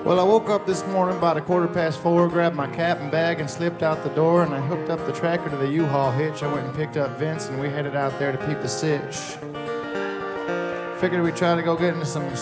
Well, I woke up this morning about 4:15, grabbed my cap and bag and slipped out the door, and I hooked up the tractor to the U-Haul hitch. I went and picked up Vince, and we headed out there to peep the sitch. Figured we'd try to go get into some